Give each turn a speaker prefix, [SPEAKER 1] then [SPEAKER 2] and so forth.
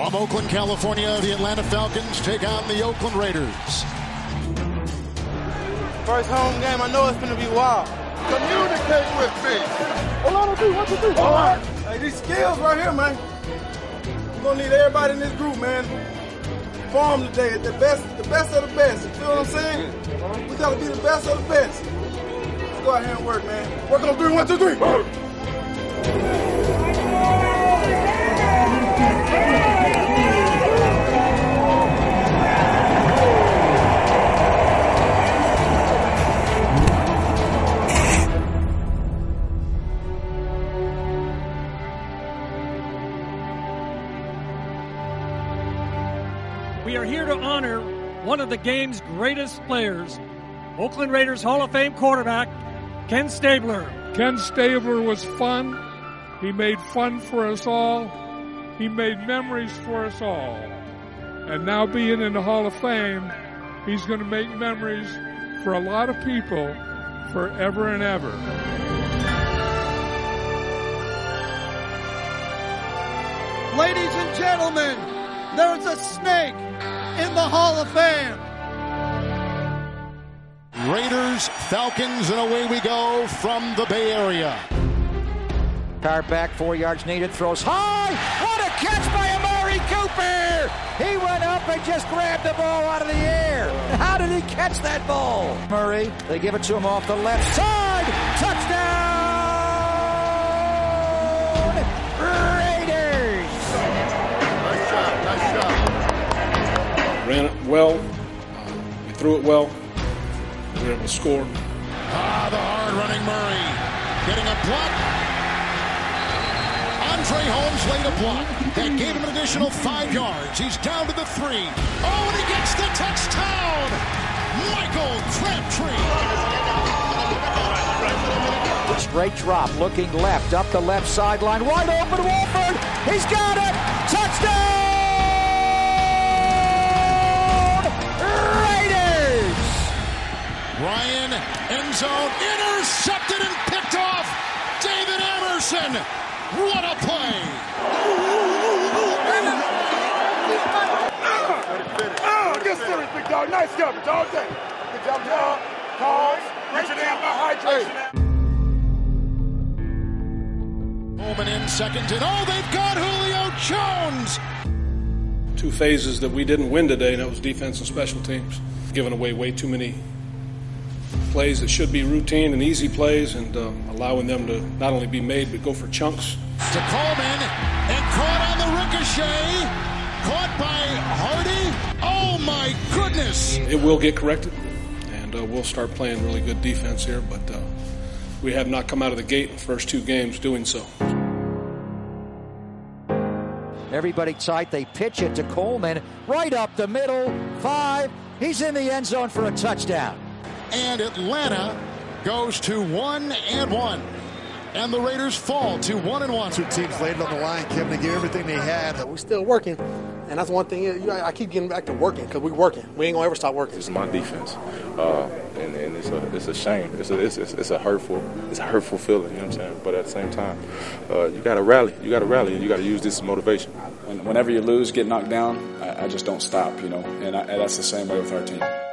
[SPEAKER 1] From Oakland, California, the Atlanta Falcons take on the Oakland Raiders.
[SPEAKER 2] First home game, I know it's going to be wild.
[SPEAKER 3] Communicate with me.
[SPEAKER 2] Hold on, what you do? All right. Hey, these skills right here, man. We're going to need everybody in this group, man. Perform today, the best of the best. You feel what I'm saying? We got to be the best of the best. Let's go out here and work, man. Work on 3, 1, 2, 3. Work.
[SPEAKER 4] We are here to honor one of the game's greatest players, Oakland Raiders Hall of Fame quarterback, Ken Stabler.
[SPEAKER 5] Ken Stabler was fun. He made fun for us all. He made memories for us all. And now being in the Hall of Fame, he's going to make memories for a lot of people forever and ever.
[SPEAKER 6] Ladies and gentlemen, there's a snake in the Hall of Fame.
[SPEAKER 1] Raiders, Falcons, and away we go from the Bay Area.
[SPEAKER 7] Power back, 4 yards needed, throws high. What a catch by Amari Cooper! He went up and just grabbed the ball out of the air. How did he catch that ball? Murray, they give it to him off the left side. Touchdown! Raiders!
[SPEAKER 3] Nice shot.
[SPEAKER 8] Ran it well. We threw it well. We were able to score.
[SPEAKER 1] The hard-running Murray getting a block. Andre Holmes laid a block that gave him an additional 5 yards. He's down to the 3. Oh, and he gets the touchdown! Michael Crabtree!
[SPEAKER 7] Straight drop, looking left, up the left sideline, wide open, Wolford! He's got it! Touchdown!
[SPEAKER 1] Ryan, end zone, intercepted and picked off. David Emerson. What a play.
[SPEAKER 2] Good series, big dog. Nice coverage all day. Good job, dog. Calls. Reaching out my hydration.
[SPEAKER 1] Coleman in second. And they've got Julio Jones.
[SPEAKER 8] 2 phases that we didn't win today, and that was defense and special teams. Giving away way too many plays that should be routine and easy plays, and allowing them to not only be made but go for chunks.
[SPEAKER 1] To Coleman, and caught on the ricochet. Caught by Hardy. Oh my goodness!
[SPEAKER 8] It will get corrected, and we'll start playing really good defense here, but we have not come out of the gate in the first 2 games doing so.
[SPEAKER 7] Everybody tight, they pitch it to Coleman, right up the middle, 5, he's in the end zone for a touchdown.
[SPEAKER 1] And Atlanta goes to 1-1. And the Raiders fall to 1-1.
[SPEAKER 9] 2 teams laid it on the line, Kevin, to give everything they had.
[SPEAKER 10] We're still working. And that's one thing, I keep getting back to working because we're working. We ain't going to ever stop working.
[SPEAKER 11] It's my defense. And it's a shame. It's a hurtful feeling, you know what I'm saying? But at the same time, you got to rally. You got to rally, and you got to use this as motivation.
[SPEAKER 12] Whenever you lose, get knocked down, I just don't stop, and that's the same way with our team.